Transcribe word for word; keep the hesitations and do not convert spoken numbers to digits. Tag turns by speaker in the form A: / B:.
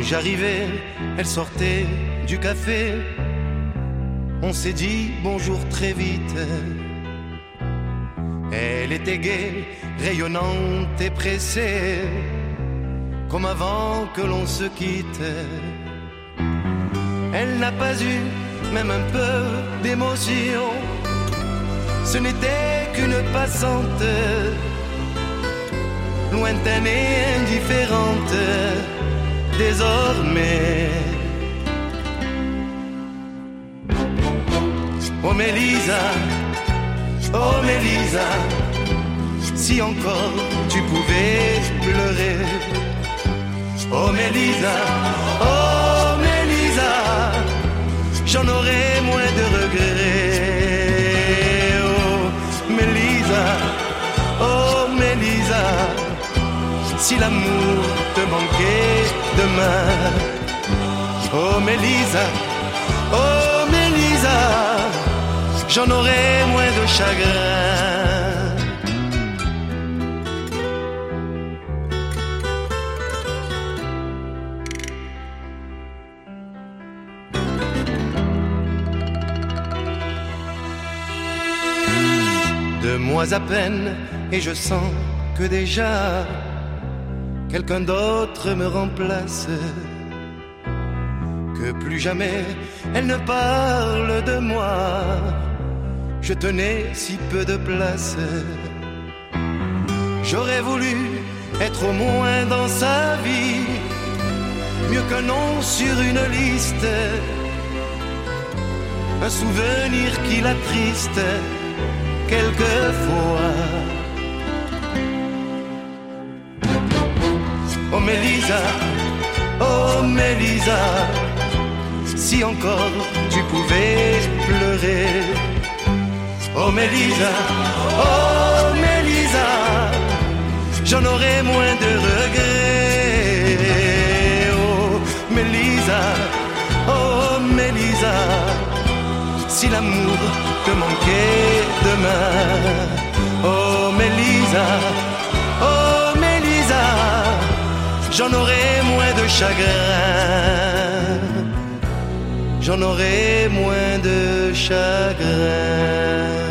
A: j'arrivais, elle sortait du café. On s'est dit bonjour très vite. Elle était gaie, rayonnante et pressée, comme avant que l'on se quitte. Elle n'a pas eu même un peu d'émotion. Ce n'était qu'une passante, lointaine et indifférente. Désormais, oh Mélisa, oh Mélisa, si encore tu pouvais pleurer. Oh Mélisa, oh Mélisa, j'en aurais moins de regrets. Oh Mélisa, oh Mélisa, si l'amour te manquait demain. Oh Mélisa, oh Mélisa, j'en aurais moins de chagrin. Deux mois à peine et je sens que déjà quelqu'un d'autre me remplace, que plus jamais elle ne parle de moi. Je tenais si peu de place. J'aurais voulu être au moins dans sa vie, mieux qu'un nom sur une liste, un souvenir qui l'attriste quelquefois. Oh Mélisa, oh Mélisa, si encore tu pouvais pleurer. Oh Mélisa, oh Mélisa, j'en aurais moins de regrets. Oh Mélisa, oh Mélisa, si l'amour te manquait demain. Oh Mélisa, oh Mélisa, j'en aurais moins de chagrin. J'en aurais moins de chagrin.